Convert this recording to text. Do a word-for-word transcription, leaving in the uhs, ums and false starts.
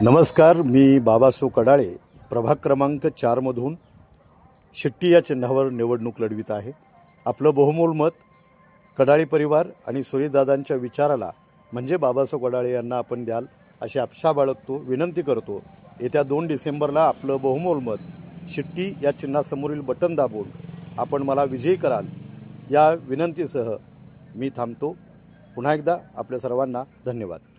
नमस्कार, मी बाबासो कडाळे प्रभाग क्रमांक चारमधून शिट्टी या चिन्हावर निवडणूक लढवित आहे। आपलं बहुमोल मत कडाळे परिवार आणि सुरेशदादांच्या विचाराला म्हणजे बाबासो कडाळे यांना आपण द्याल अशी अपेक्षा बाळगतो, विनंती करतो। येत्या दोन डिसेंबरला आपलं बहुमोल मत शिट्टी या चिन्हासमोरील बटन दाबून आपण मला विजयी कराल या विनंतीसह मी थांबतो। पुन्हा एकदा आपल्या सर्वांना धन्यवाद।